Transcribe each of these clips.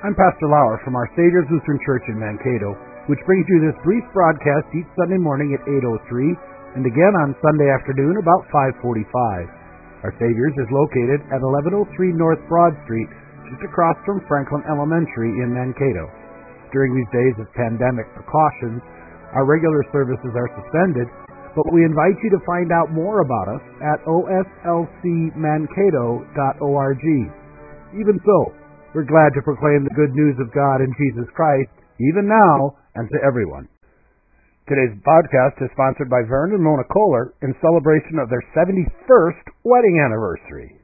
I'm Pastor Lauer from Our Savior's Lutheran Church in Mankato, which brings you this brief broadcast each Sunday morning at 8:03 and again on Sunday afternoon about 5:45. Our Savior's is located at 1103 North Broad Street, just across from Franklin Elementary in Mankato. During these days of pandemic precautions, our regular services are suspended, but we invite you to find out more about us at oslcmankato.org. Even so, we're glad to proclaim the good news of God in Jesus Christ, even now and to everyone. Today's podcast is sponsored by Vern and Mona Kohler in celebration of their 71st wedding anniversary.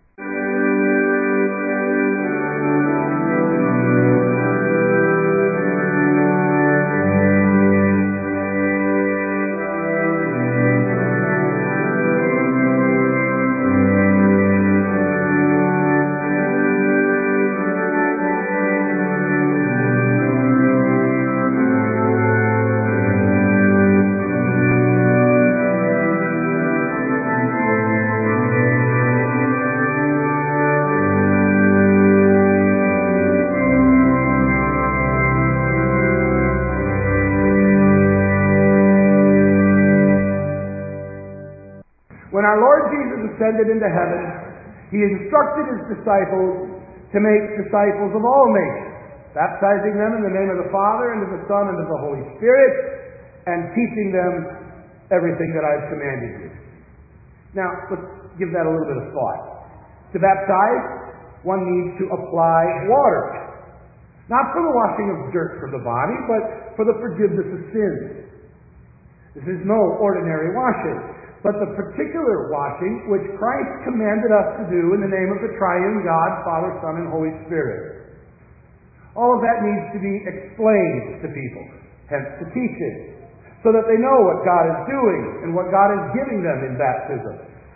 When our Lord Jesus ascended into heaven, He instructed His disciples to make disciples of all nations, baptizing them in the name of the Father, and of the Son, and of the Holy Spirit, and teaching them everything that I've commanded you. Now, let's give that a little bit of thought. To baptize, one needs to apply water. Not for the washing of dirt from the body, but for the forgiveness of sins. This is no ordinary washing, but the particular washing which Christ commanded us to do in the name of the triune God, Father, Son, and Holy Spirit. All of that needs to be explained to people, hence the teaching, so that they know what God is doing and what God is giving them in baptism.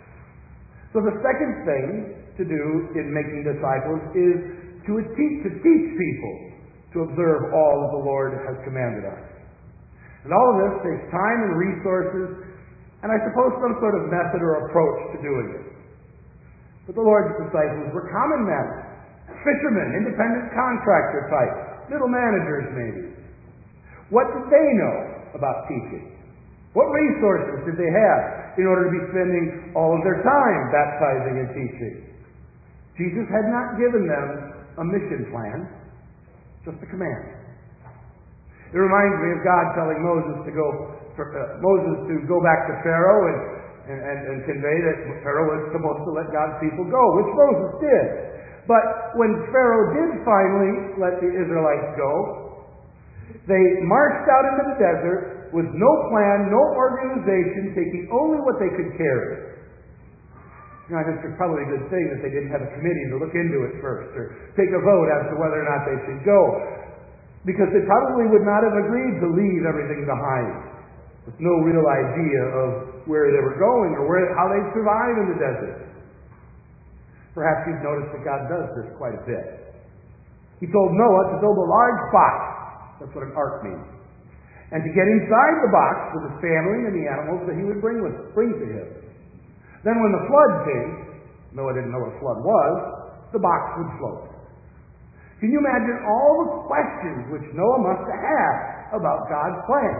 So the second thing to do in making disciples is to teach people to observe all that the Lord has commanded us. And all of this takes time and resources, and I suppose some sort of method or approach to doing it. But the Lord's disciples were common men, fishermen, independent contractor types, little managers maybe. What did they know about teaching? What resources did they have in order to be spending all of their time baptizing and teaching? Jesus had not given them a mission plan, just a command. It reminds me of God telling Moses to go back to Pharaoh and convey that Pharaoh was supposed to let God's people go, which Moses did. But when Pharaoh did finally let the Israelites go, they marched out into the desert with no plan, no organization, taking only what they could carry. I think it's probably a good thing that they didn't have a committee to look into it first, or take a vote as to whether or not they should go, because they probably would not have agreed to leave everything behind, with no real idea of where they were going or how they'd survive in the desert. Perhaps you've noticed that God does this quite a bit. He told Noah to build a large box. That's what an ark means. And to get inside the box with his family and the animals that he would bring to him. Then when the flood came, Noah didn't know what a flood was, the box would float. Can you imagine all the questions which Noah must have had about God's plan?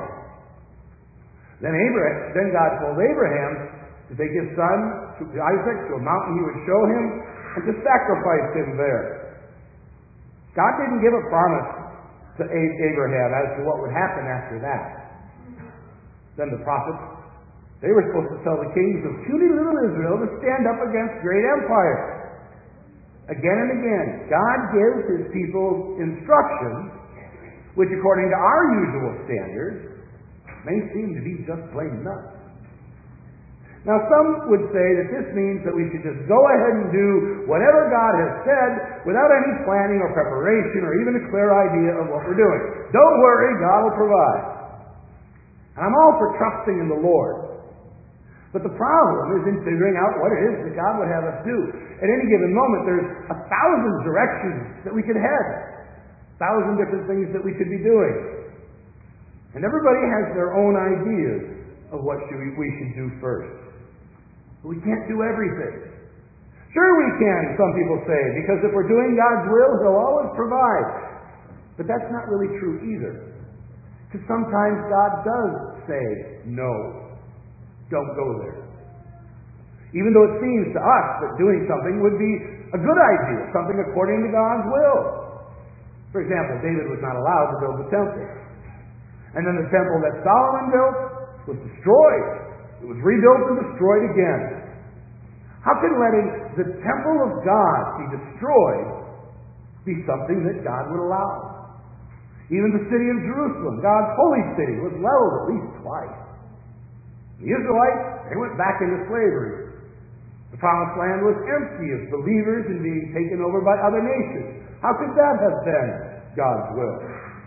Then God told Abraham to take his son Isaac to a mountain he would show him and to sacrifice him there. God didn't give a promise to Abraham as to what would happen after that. Then the prophets, they were supposed to tell the kings of puny little Israel to stand up against great empire. Again and again, God gives His people instructions which, according to our usual standards, may seem to be just plain nuts. Now, some would say that this means that we should just go ahead and do whatever God has said without any planning or preparation or even a clear idea of what we're doing. Don't worry, God will provide. And I'm all for trusting in the Lord. But the problem is in figuring out what it is that God would have us do. At any given moment, there's 1,000 directions that we could head. 1,000 different things that we could be doing. And everybody has their own ideas of what we should do first. But we can't do everything. Sure we can, some people say, because if we're doing God's will, He'll always provide. But that's not really true either. Because sometimes God does say, no, don't go there. Even though it seems to us that doing something would be a good idea, something according to God's will. For example, David was not allowed to build the temple. And then the temple that Solomon built was destroyed. It was rebuilt and destroyed again. How can letting the temple of God be destroyed be something that God would allow? Even the city of Jerusalem, God's holy city, was leveled at least twice. The Israelites, they went back into slavery. The promised land was empty of believers and being taken over by other nations. How could that have been God's will?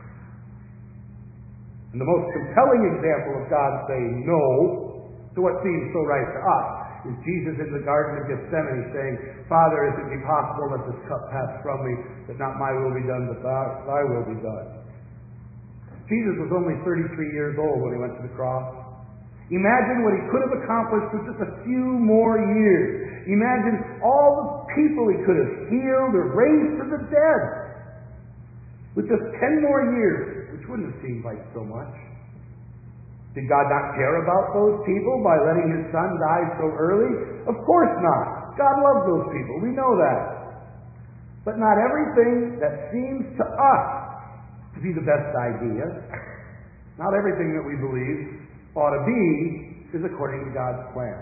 And the most compelling example of God saying no to what seems so right to us is Jesus in the Garden of Gethsemane saying, Father, if it be possible, let this cup pass from me, that not my will be done, but thy will be done. Jesus was only 33 years old when he went to the cross. Imagine what he could have accomplished with just a few more years. Imagine all the people he could have healed or raised from the dead. With just 10 more years, which wouldn't have seemed like so much. Did God not care about those people by letting his son die so early? Of course not. God loved those people. We know that. But not everything that seems to us to be the best idea, not everything that we believe ought to be, is according to God's plan.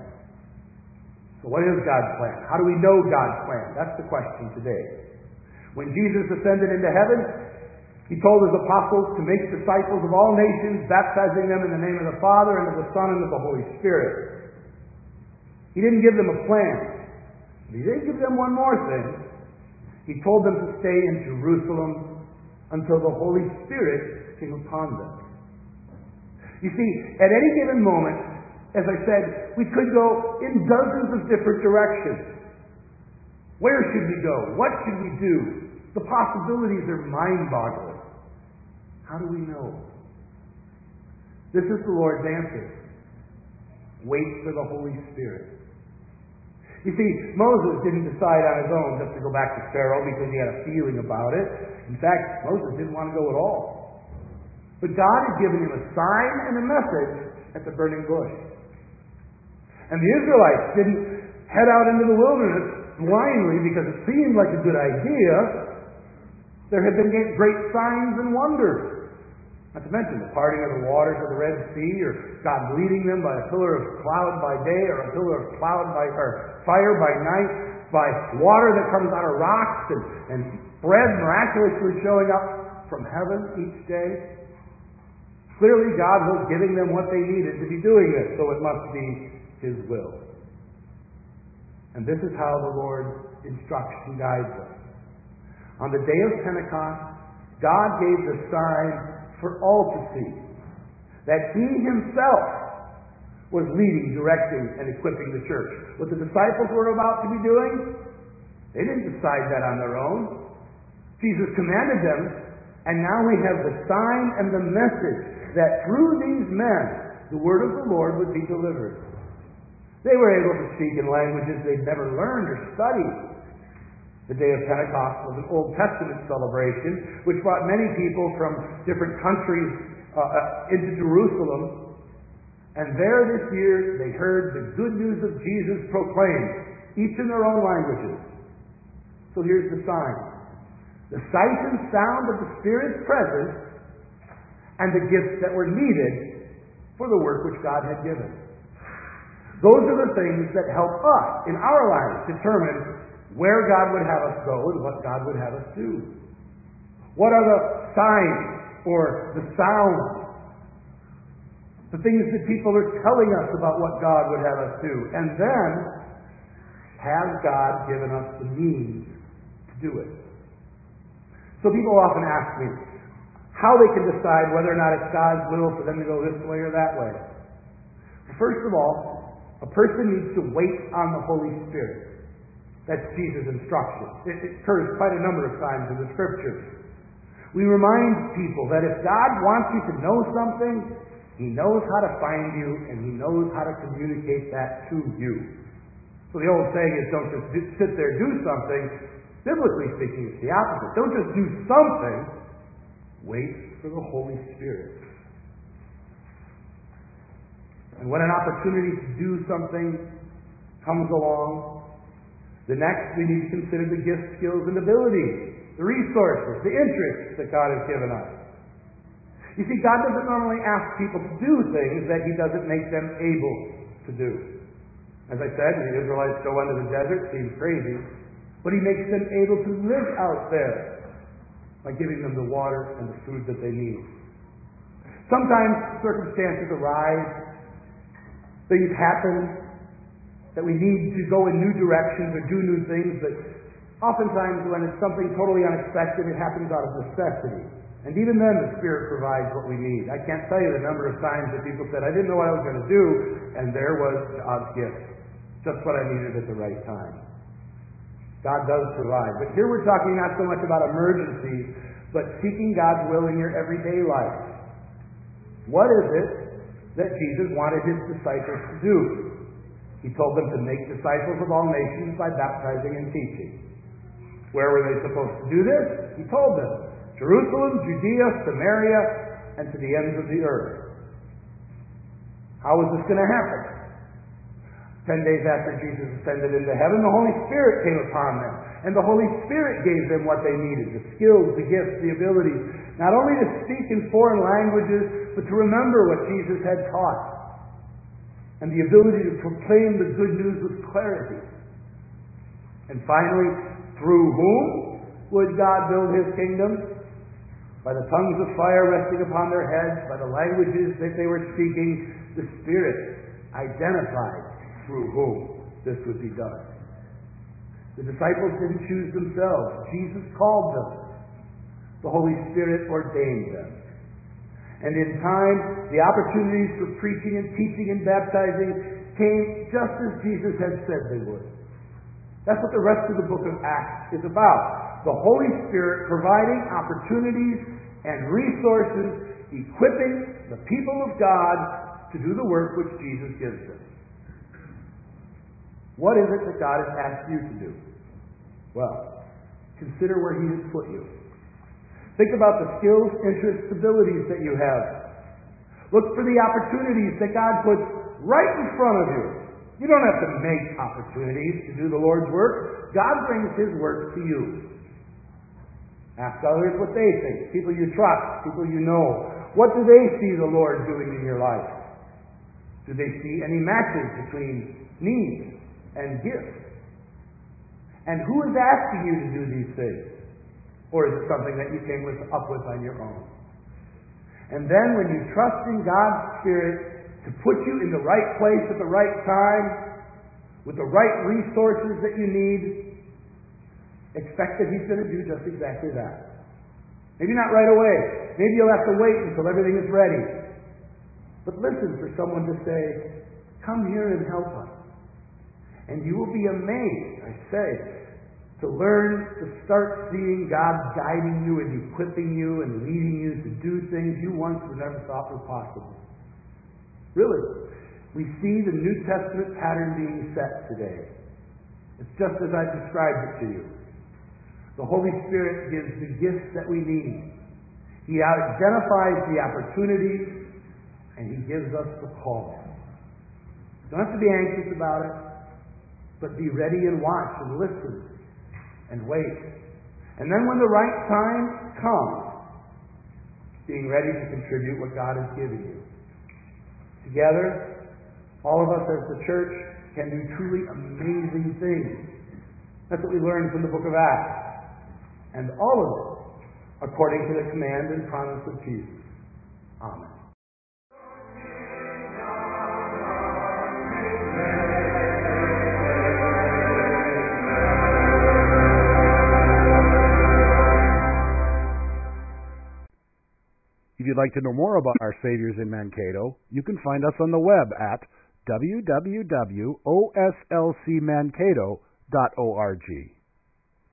So what is God's plan? How do we know God's plan? That's the question today. When Jesus ascended into heaven, he told his apostles to make disciples of all nations, baptizing them in the name of the Father, and of the Son, and of the Holy Spirit. He didn't give them a plan. But he did give them one more thing. He told them to stay in Jerusalem until the Holy Spirit came upon them. You see, at any given moment, as I said, we could go in dozens of different directions. Where should we go? What should we do? The possibilities are mind-boggling. How do we know? This is the Lord's answer. Wait for the Holy Spirit. You see, Moses didn't decide on his own just to go back to Pharaoh because he had a feeling about it. In fact, Moses didn't want to go at all. But God had given him a sign and a message at the burning bush. And the Israelites didn't head out into the wilderness blindly because it seemed like a good idea. There had been great signs and wonders. Not to mention the parting of the waters of the Red Sea, or God leading them by a pillar of cloud by day, or a pillar of cloud or fire by night, by water that comes out of rocks, and bread miraculously showing up from heaven each day. Clearly God was giving them what they needed to be doing this, so it must be his will. And this is how the Lord instructs and guides us. On the day of Pentecost, God gave the sign for all to see, that he himself was leading, directing, and equipping the church. What the disciples were about to be doing, they didn't decide that on their own. Jesus commanded them, and now we have the sign and the message that through these men, the word of the Lord would be delivered. They were able to speak in languages they'd never learned or studied. The day of Pentecost was an Old Testament celebration which brought many people from different countries into Jerusalem. And there this year they heard the good news of Jesus proclaimed, each in their own languages. So here's the sign. The sight and sound of the Spirit's presence and the gifts that were needed for the work which God had given. Those are the things that help us in our lives determine where God would have us go and what God would have us do. What are the signs or the sounds? The things that people are telling us about what God would have us do. And then, has God given us the means to do it? So people often ask me how they can decide whether or not it's God's will for them to go this way or that way. First of all, a person needs to wait on the Holy Spirit. That's Jesus' instruction. It occurs quite a number of times in the Scriptures. We remind people that if God wants you to know something, he knows how to find you, and he knows how to communicate that to you. So the old saying is, don't just sit there, do something. Biblically speaking, it's the opposite. Don't just do something. Wait for the Holy Spirit. And when an opportunity to do something comes along, the next we need to consider the gifts, skills, and abilities, the resources, the interests that God has given us. You see, God doesn't normally ask people to do things that He doesn't make them able to do. As I said, the Israelites go into the desert, seems crazy, but He makes them able to live out there by giving them the water and the food that they need. Sometimes circumstances arise, things happen that we need to go in new directions or do new things, but oftentimes when it's something totally unexpected, it happens out of necessity. And even then the Spirit provides what we need. I can't tell you the number of times that people said, I didn't know what I was going to do, and there was God's gift. Just what I needed at the right time. God does provide. But here we're talking not so much about emergencies, but seeking God's will in your everyday life. What is it that Jesus wanted His disciples to do? He told them to make disciples of all nations by baptizing and teaching. Where were they supposed to do this? He told them, Jerusalem, Judea, Samaria, and to the ends of the earth. How was this going to happen? 10 days after Jesus ascended into heaven, the Holy Spirit came upon them. And the Holy Spirit gave them what they needed, the skills, the gifts, the abilities, not only to speak in foreign languages, but to remember what Jesus had taught. And the ability to proclaim the good news with clarity. And finally, through whom would God build His kingdom? By the tongues of fire resting upon their heads, by the languages that they were speaking, the Spirit identified through whom this would be done. The disciples didn't choose themselves. Jesus called them. The Holy Spirit ordained them. And in time, the opportunities for preaching and teaching and baptizing came just as Jesus had said they would. That's what the rest of the book of Acts is about. The Holy Spirit providing opportunities and resources, equipping the people of God to do the work which Jesus gives them. What is it that God has asked you to do? Well, consider where He has put you. Think about the skills, interests, abilities that you have. Look for the opportunities that God puts right in front of you. You don't have to make opportunities to do the Lord's work. God brings His work to you. Ask others what they think. People you trust, people you know. What do they see the Lord doing in your life? Do they see any matches between needs and gifts? And who is asking you to do these things? Or is it something that you came up with on your own? And then when you trust in God's Spirit to put you in the right place at the right time, with the right resources that you need, expect that He's going to do just exactly that. Maybe not right away. Maybe you'll have to wait until everything is ready. But listen for someone to say, come here and help us. And you will be amazed, I say, to learn to start seeing God guiding you and equipping you and leading you to do things you once never thought were possible. Really, we see the New Testament pattern being set today. It's just as I described it to you. The Holy Spirit gives the gifts that we need. He identifies the opportunities, and He gives us the call. You don't have to be anxious about it. But be ready and watch and listen and wait. And then when the right time comes, being ready to contribute what God has given you. Together, all of us as the church can do truly amazing things. That's what we learned from the book of Acts. And all of it according to the command and promise of Jesus. Amen. If you'd like to know more about Our Saviors in Mankato, you can find us on the web at www.oslcmankato.org.